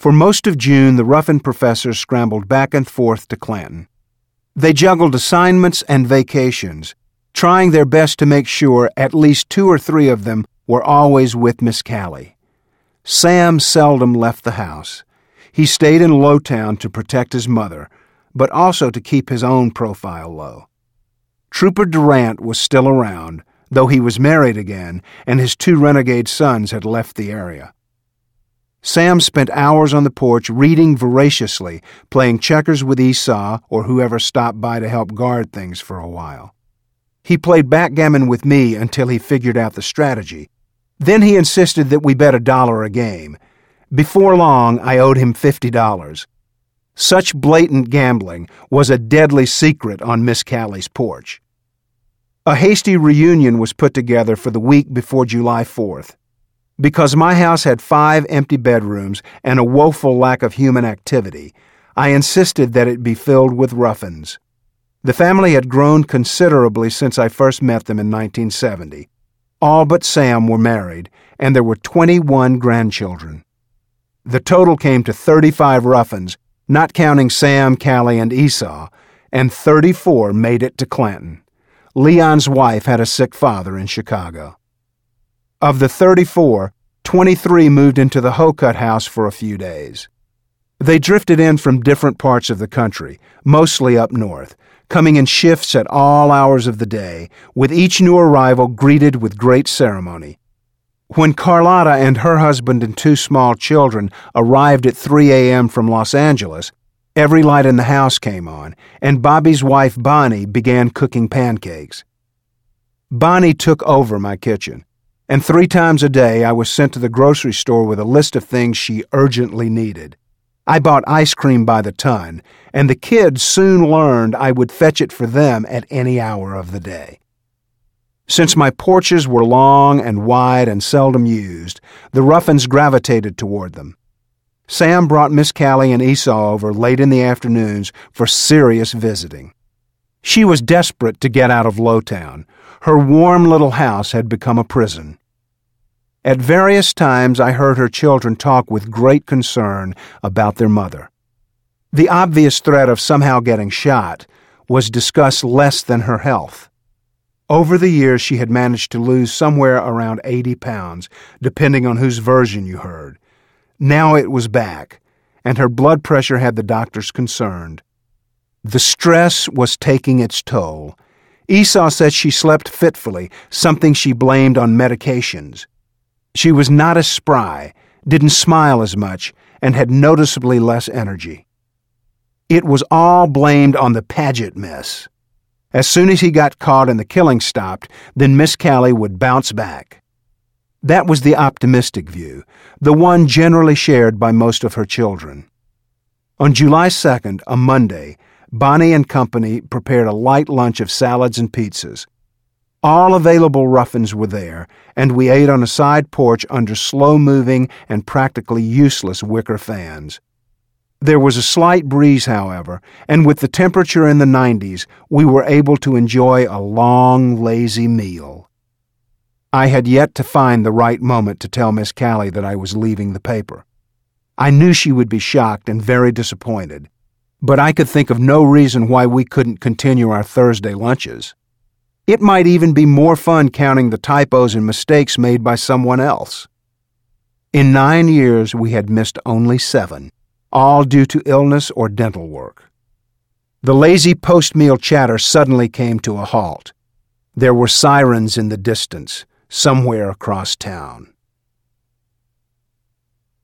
For most of June, the Ruffin professors scrambled back and forth to Clanton. They juggled assignments and vacations, trying their best to make sure at least 2 or 3 of them were always with Miss Callie. Sam seldom left the house. He stayed in Lowtown to protect his mother, but also to keep his own profile low. Trooper Durant was still around, though he was married again, and his 2 renegade sons had left the area. Sam spent hours on the porch reading voraciously, playing checkers with Esau or whoever stopped by to help guard things for a while. He played backgammon with me until he figured out the strategy. Then he insisted that we bet $1 a game. Before long, I owed him $50. Such blatant gambling was a deadly secret on Miss Callie's porch. A hasty reunion was put together for the week before July 4th. Because my house had 5 empty bedrooms and a woeful lack of human activity, I insisted that it be filled with Ruffins. The family had grown considerably since I first met them in 1970. All but Sam were married, and there were 21 grandchildren. The total came to 35 Ruffins, not counting Sam, Callie, and Esau, and 34 made it to Clanton. Leon's wife had a sick father in Chicago. Of the 34, 23 moved into the Hocutt house for a few days. They drifted in from different parts of the country, mostly up north, coming in shifts at all hours of the day, with each new arrival greeted with great ceremony. When Carlotta and her husband and 2 small children arrived at 3 a.m. from Los Angeles, every light in the house came on, and Bobby's wife Bonnie began cooking pancakes. Bonnie took over my kitchen, and 3 times a day I was sent to the grocery store with a list of things she urgently needed. I bought ice cream by the ton, and the kids soon learned I would fetch it for them at any hour of the day. Since my porches were long and wide and seldom used, the Ruffins gravitated toward them. Sam brought Miss Callie and Esau over late in the afternoons for serious visiting. She was desperate to get out of Lowtown. Her warm little house had become a prison. At various times I heard her children talk with great concern about their mother. The obvious threat of somehow getting shot was discussed less than her health. Over the years she had managed to lose somewhere around 80 pounds, depending on whose version you heard. Now it was back, and her blood pressure had the doctors concerned. The stress was taking its toll. Esau said she slept fitfully, something she blamed on medications. She was not as spry, didn't smile as much, and had noticeably less energy. It was all blamed on the Paget mess. As soon as he got caught and the killing stopped, then Miss Callie would bounce back. That was the optimistic view, the one generally shared by most of her children. On July 2nd, a Monday, Bonnie and company prepared a light lunch of salads and pizzas. All available Ruffins were there, and we ate on a side porch under slow-moving and practically useless wicker fans. There was a slight breeze, however, and with the temperature in the 90s, we were able to enjoy a long, lazy meal. I had yet to find the right moment to tell Miss Callie that I was leaving the paper. I knew she would be shocked and very disappointed, but I could think of no reason why we couldn't continue our Thursday lunches. It might even be more fun counting the typos and mistakes made by someone else. In 9 years, we had missed only 7, all due to illness or dental work. The lazy post-meal chatter suddenly came to a halt. There were sirens in the distance, somewhere across town.